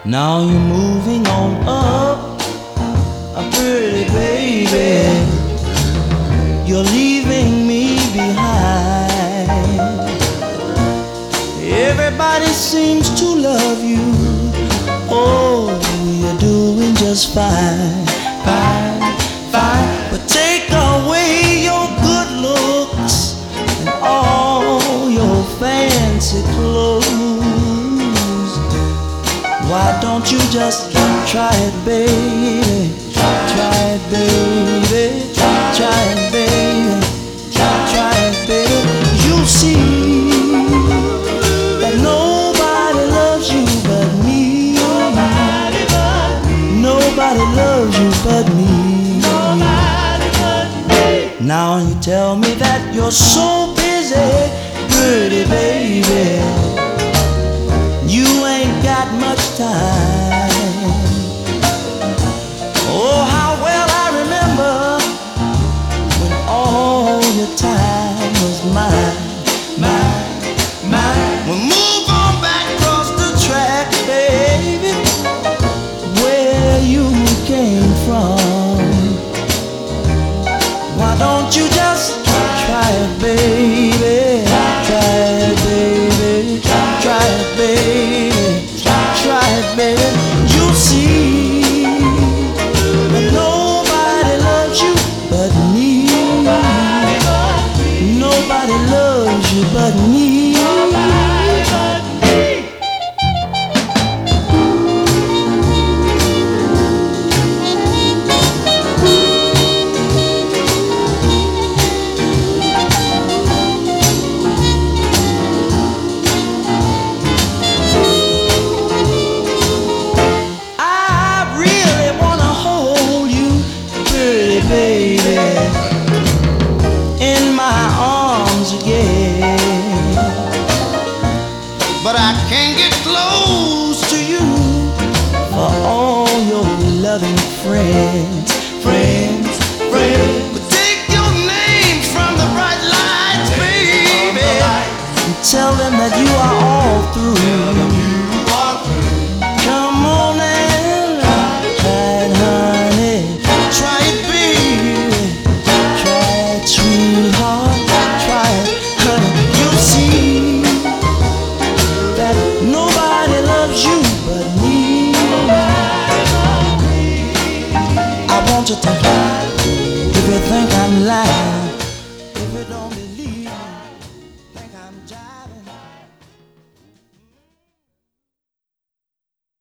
Now you're moving on up, a pretty baby. You're leaving me behind. Everybody seems to love you. Oh, you're doing just fine, fine, fine. But take away your good looks and all your fancy clothes. Why don't you just try it, baby? Try it, baby. Try it, baby. Try it, baby. You'll see that nobody loves you but me. Nobody loves you but me. Nobody but me. Now you tell me that you're so busy, pretty baby. You ain't got much time. Oh, how well I remember when all your time was mine, mine, mine. Well, move on back across the track, baby, where you came from. Why don't you just try it, baby? Try it, baby. Try it, baby. Try it, baby. You'll see that nobody loves you but me. Nobody loves you but me. Nobody but me. Baby, in my arms again, but I can't get close to you for all your loving friends, friends, friends. But take your name from the bright lights, baby, and tell them that you are all